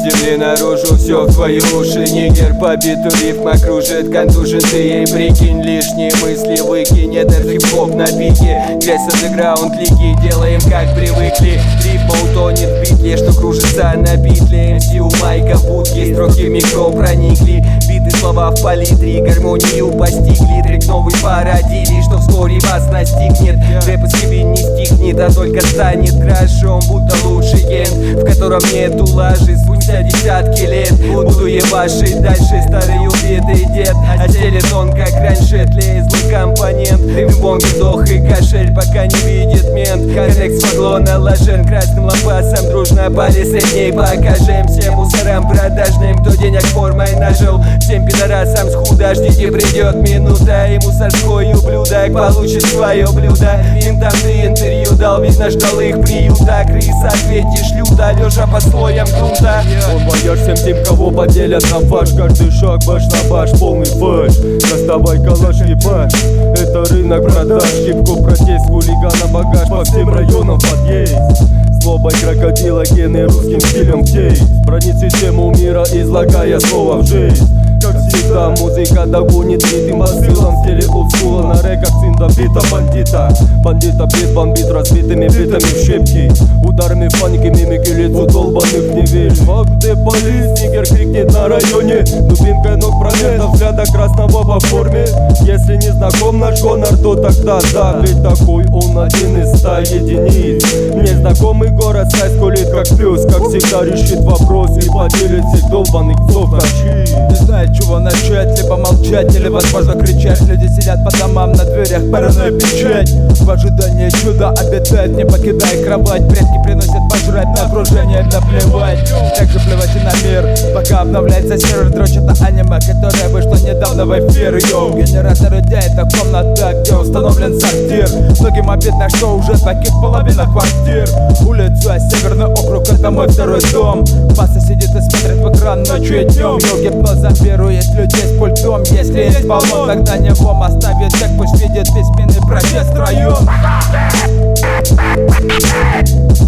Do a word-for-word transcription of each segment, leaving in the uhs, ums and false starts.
земли наружу, все в твои уши. Нигер по биту рифма кружит, контужен ты ей прикинь. Лишние мысли выкинь, это хип-хоп на пике. Грязь андеграунд лиги, делаем как привыкли. Рифма утонет в битле, что кружится на битле. эм си у майка в будке, строки микро проникли. Биты слова в палитре, гармонию постигли. Трек новый породили, что вскоре вас настигнет. Рэп из себе не стихнет, а только станет крашом, будто лучший ген, в котором нету лажи. Спустя десятки лет буду ебашить дальше. Старый убитый дед отделит он как раньше. Тлеет злый компонент, рыбон, вдох и кашель, пока не видит мент. Коннект смогло налажен красным лампасом. Дружно по средней покажем всем мусорам продажным, кто денег формой нажил. Всем пидорасам схуда, ждите, придет минута, и мусорской ублюдок получит свое блюдо. Им там ты интервью дал, видно, ждал их приюта. Крыса ответишь люто, лежа под слоем грунта. Он бояж всем тем, кого поделят на фарш. Каждый шаг баш на баш, полный фэш. Доставай калаш и баш. Это рынок продаж, хип-хоп, протест, хулигана, багаж. По всем районам подъезд. Злобой крокодила, гены русским стилем в тей. Бронит систему мира, излагая слово в жизнь. Как всегда, музыка догонит ритм по силам. В стиле олдскула на реках сын Давида бандита. Бандита бит бомбит разбитыми битами в щепки. Ударами в панике, мимики лицу долбаных не верь. Фак где полис, нигер крикнет на районе. Дубинкой ног промета, взгляда красного по форме. Если не знаком наш гонор, то тогда да. Ведь такой он один из ста единиц. Незнакомый город сай скулит как плюс. Как всегда решит вопрос и поделит всех долбаных псов на щит. Не знаю, чего начать, либо молчать, или возможно кричать. Люди сидят по домам, на дверях паранойя печать. В ожидании чуда обитает, не покидая кровать. Предки приносят пожрать, на окружение наплевать. Также плевать и на мир, пока обновляется сервер. Дрочит на аниме, которое вышло недавно в эфир. Йоу, генератор идей, это комната, где установлен сортир. Многим обидно, что уже таких половина квартир. Улица, северный округ, это мой второй дом. Масса сидит и смотрит в экран ночью и днем. Йоу, гипноз зомбирует людей с пультом. Если есть баллон, тогда не бом оставит тех, пусть видит письменный протест район.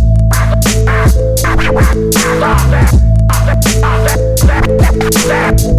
Stop it!